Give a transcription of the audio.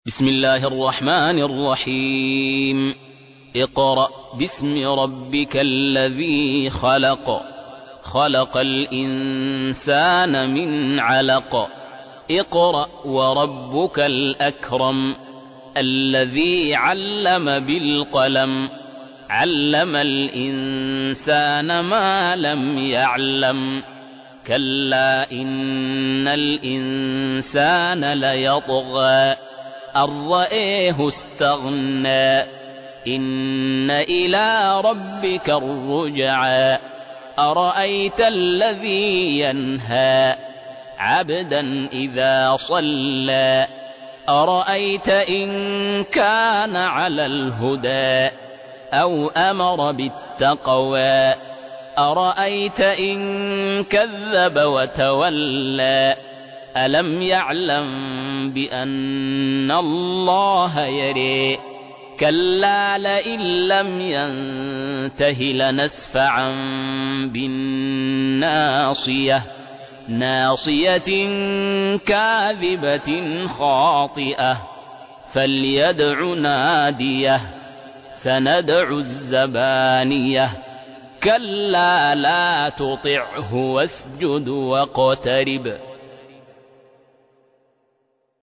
بسم الله الرحمن الرحيم. اقرأ باسم ربك الذي خلق. خلق الإنسان من علق. اقرأ وربك الأكرم الذي علم بالقلم. علم الإنسان ما لم يعلم. كلا إن الإنسان ليطغى أن رآه استغنى. إن إلى ربك الرجعى. أرأيت الذي ينهى عبدا إذا صلى. أرأيت إن كان على الهدى أو أمر بالتقوى. أرأيت إن كذب وتولى. ألم يعلم بأن الله يرى. كلا لئن لم ينته لنسفعا بالناصية. ناصية كاذبة خاطئة. فليدع ناديه. سندع الزبانية. كلا لا تطعه واسجد واقترب.